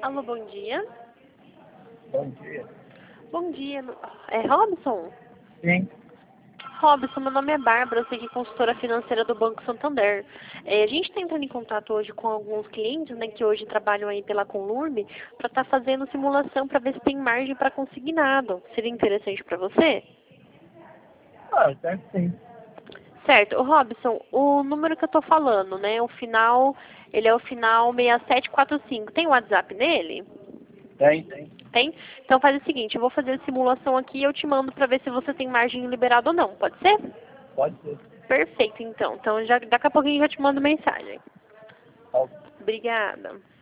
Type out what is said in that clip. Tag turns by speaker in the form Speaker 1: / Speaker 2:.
Speaker 1: Alô, bom dia.
Speaker 2: Bom dia.
Speaker 1: Bom dia. É Robson?
Speaker 2: Sim.
Speaker 1: Robson, meu nome é Bárbara, eu sou aqui consultora financeira do Banco Santander. A gente está entrando em contato hoje com alguns clientes, né, que hoje trabalham aí pela Conlurme, para estar fazendo simulação para ver se tem margem para consignado. Seria interessante para você?
Speaker 2: Deve sim.
Speaker 1: Certo. Ô, Robson, o número que eu estou falando, né, ele é o final 6745. Tem WhatsApp nele?
Speaker 2: Tem.
Speaker 1: Tem? Então faz o seguinte, eu vou fazer a simulação aqui e eu te mando para ver se você tem margem liberada ou não, pode ser?
Speaker 2: Pode ser.
Speaker 1: Perfeito, então. Então já, daqui a pouquinho eu já te mando mensagem.
Speaker 2: Tá.
Speaker 1: Obrigada.